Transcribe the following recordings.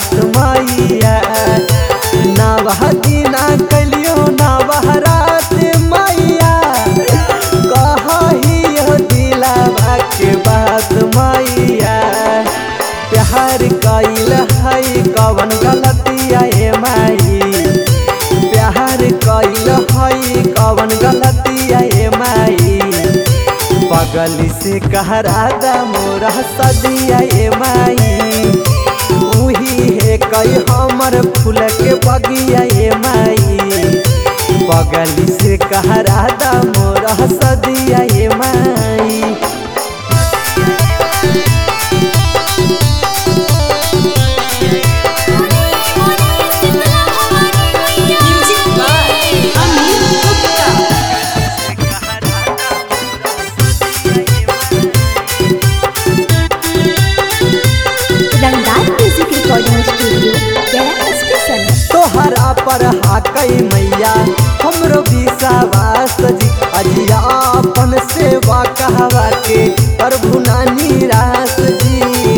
बात मैया नवह दिना कलियो नवह रात मैया कहियो दिलावा के बात मैया प्यार कइल है कवन गलतिया ए माई प्यार कइल है कवन गलतिया ए माई पगली से कहरा दा मोरा सदिया ए माई उही है कई हमर फूल के बगिया ए माई पगली से कहरा दा मोरा सदिया ए माई तोहरा पर हाकई मैया हमरो विश्वास जी अजिया अपन सेवा कहवा के प्रभु नानी रास जी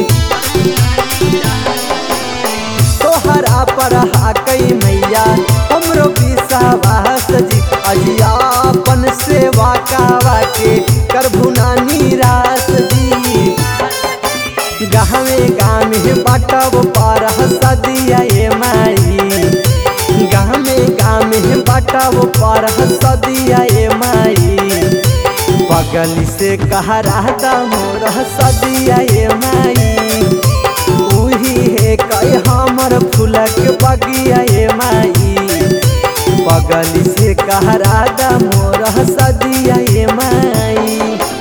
तोहरा पर हाकई मैया हमरो विश्वास जी अजिया अपन सेवा कहवा के प्रभु नानी रास जी गावे गामे बाटब पर सदिया ए माई गामे गामे बाटब पर सदिया ए माई पगली से कहरा दा मोर सदिया ए माई उही है कई हमर फूल के बगिया ए माई पगली से कहरा दा मोर सदिया ए माई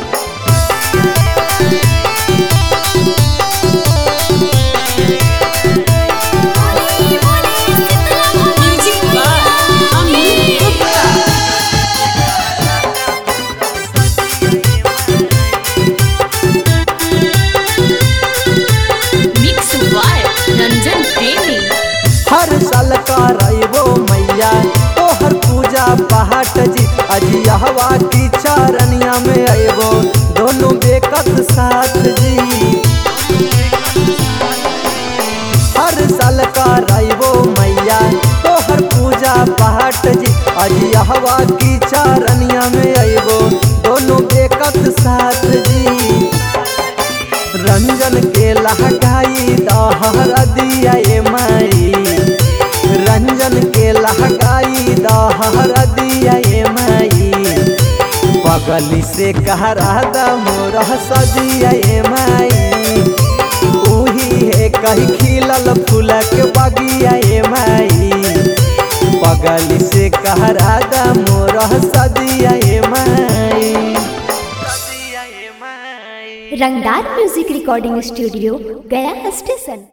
हर साल करबो मैया तोहर पूजा पाठ जी अजियावा की चरनिया में अबो दोनों बेकत साथ जी हर साल करबो मैया तोहर पूजा पाठ जी अजियावा की चरनिया में अबो दोनों बेकत साथ जी रंजन के लहकाई दहर दिया ए माई रंजन के लहकाई दहर दिया ए माई पगली से कहरा दा मोर सदिया ए माई उही है कहीं खिलल फूल के बगिया ए माई पगली से कहरा दा मोर सदिया ए माई रंगदार music recording studio Gaya station.